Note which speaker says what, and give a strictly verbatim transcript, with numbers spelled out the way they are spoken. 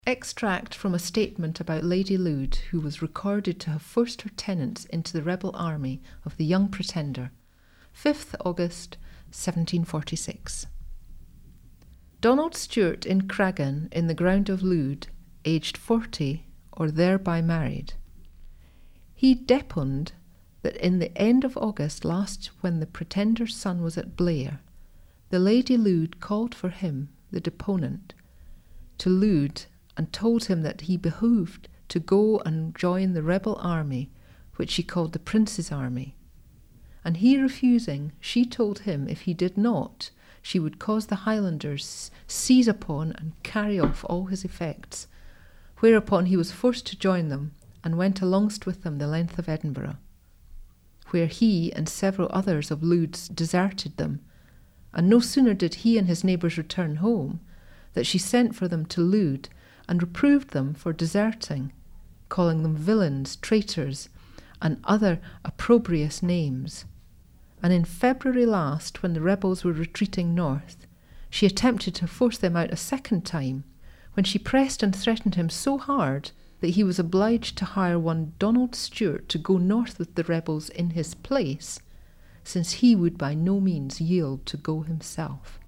Speaker 1: Extract from a statement about Lady Lude, who was recorded to have forced her tenants into the rebel army of the Young Pretender, fifth August seventeen forty-six. Donald Stewart in Cragan, in the ground of Lude, aged forty, or thereby married. He deponed that in the end of August last, when the Pretender's son was at Blair, the Lady Lude called for him, the deponent, to Lude, and told him that he behoved to go and join the rebel army, which she called the Prince's army. And he refusing, she told him if he did not, she would cause the Highlanders seize upon and carry off all his effects, whereupon he was forced to join them, and went alongst with them the length of Edinburgh, where he and several others of Lude's deserted them. And no sooner did he and his neighbours return home, that she sent for them to Lude, and reproved them for deserting, calling them villains, traitors, and other opprobrious names. And in February last, when the rebels were retreating north, she attempted to force them out a second time, when she pressed and threatened him so hard that he was obliged to hire one Donald Stewart to go north with the rebels in his place, since he would by no means yield to go himself.